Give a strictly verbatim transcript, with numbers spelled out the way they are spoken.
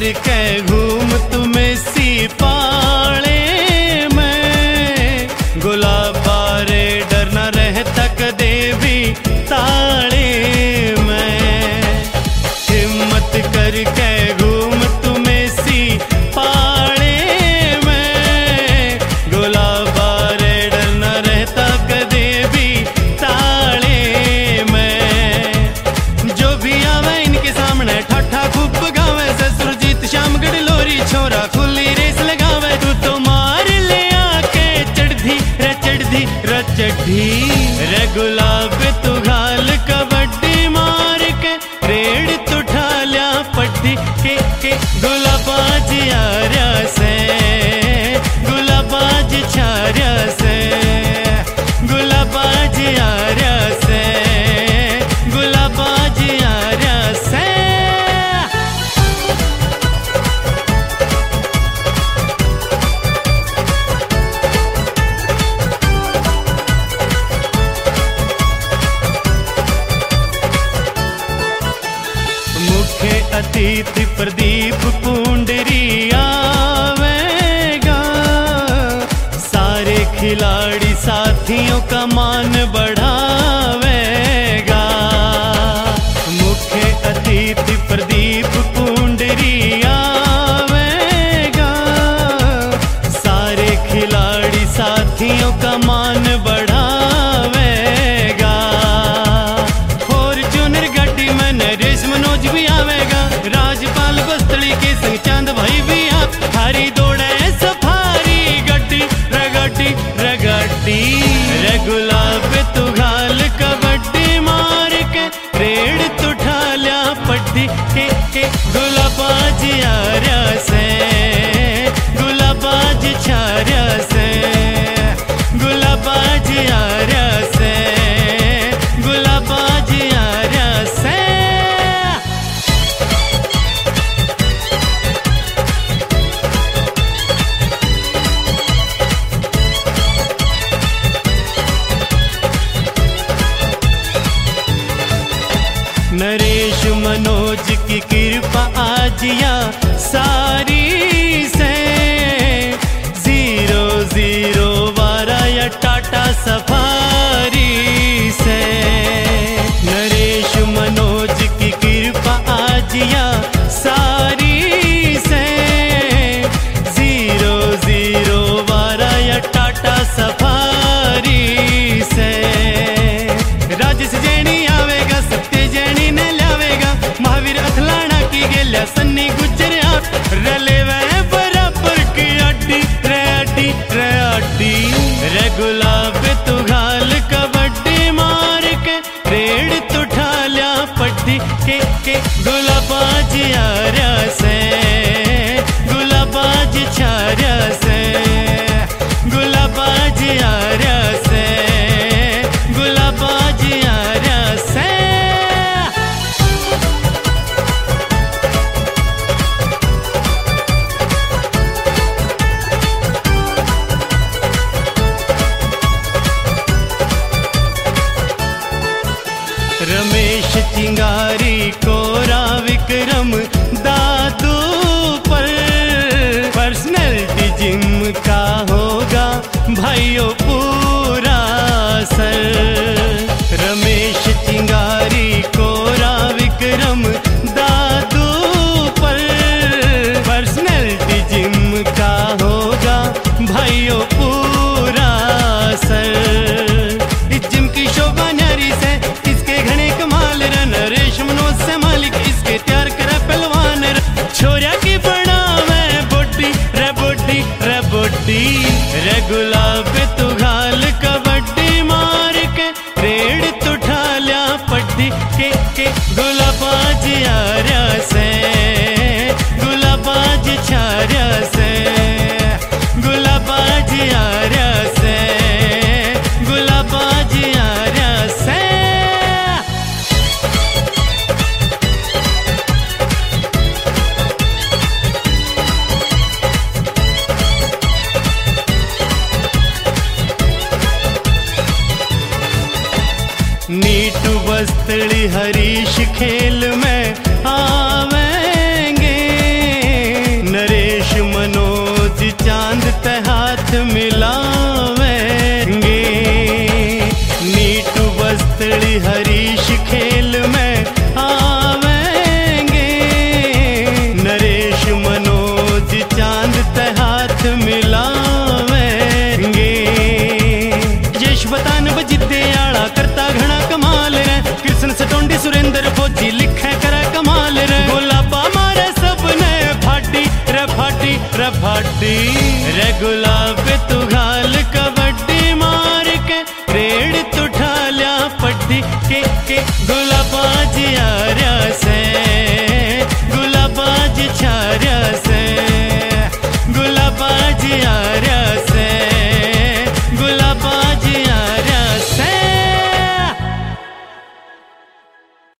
करके घूम तुम्हें सी पाले में, गुलाबा रे डर न रहता कदे भी ताले में। हिम्मत करके घूम तुम्हें सी पाले में, गुलाबा रे डर न रहता कदे भी ताले में। जो भी आवे इनके सामने ठाठा खूब गावे, ससुरजीत श्यामगढ़ लोरी छोरा खुली रेस लगावे। तू तो मार ले आके चढ़ी रे चढ़ी रे चढ़ी रे गुलाब तू घाल कबड्डी मार के, रेड तू ठाल्या पट्टी के के। गुलाबाज यारा से गुलाबाज छारा से, गुलाबाज यारा से गुलाबाज यारा से। मुखे अतिथि प्रदीप पुंडरी आवेगा, सारे खिलाड़ी साथियों का मान बढ़ावेगा। मुख्य अतिथि प्रदीप पुंडरी आवेगा, सारे खिलाड़ी साथियों का मान बढ़ावेगा। फॉर्च्यूनर गाड़ी में नरेश मनोज भी आवेगा, राजपाल बस्तड़ी के संग चांद भाई भी आ। हरी दौड़े सफारी गड्डी रगड्डी रगड्डी रे गुलाब तू घाल कबड्डी मार के, रेड तू ठाल्या पट्टी के के। गुलाबाज यारा से गुलाबाज छारा से, गुलाबाज यारा से गुलाबाज यारा से। नरेश मनोज की कृपा आज या सारी से, जीरो जीरो वारा या टाटा सफारी से। नरेश मनोज की कृपा आज या सारी से, जीरो जीरो वारा या टाटा सफारी से। राजेश जैनी आवेगा, सत्य जैनी ने लावेगा, महावीर अथलाना की गेल्या सन्नी गुजर आप। रले वे बराबर की अड्डी रे अड्डी रे अड्डी रे गुलाब तू घाल कबड्डी मार के, रेड तू ठाल्या पट्टी के के। गुलाबाज यारा से गुलाबाज छारा से, गुलाबाज यारा से गुलाबाज यारा से। रमेश चिंगारी कोरा विक्रम दादू पर, पर्सनैलिटी जिम का होगा भाइयों पूरा सर। रमेश चिंगारी कोरा विक्रम दादू पर, पर्सनैलिटी जिम का होगा भाइयों पूरा सर। इस जिम की शोभा न्यारी से, इसके घने कमाल रे। नरेश मनोज से मालिक इसके तैयार करे पहलवान रे। छोरिया की बनावे बोडी रे बोडी रे बोडी रे गुलाब तू घाल कबड्डी मार के, रेड तू ठाल्या पट्टी के के। गुलाबाज यारा से गुलाबाज छारा से, गुलाबाज यारा से गुलाबाज यारा से। नीटू बस्तड़ी हरीश खेल में आवेंगे, हाथ मिलावेंगे। नीटू बस्तड़ी हरीश खेल में आवेंगे, नरेश मनोज चांद ते हाथ मिलावेंगे। यशवतान बजिद्दे आला करता घना कमाल रे, कृष्ण सटोंडी सुरेंद्र फौजी लिखे करे कमाल रे। गुलाबा मारे सबने फाटी रे फाटी रे फाटी रे गुलाब तू घा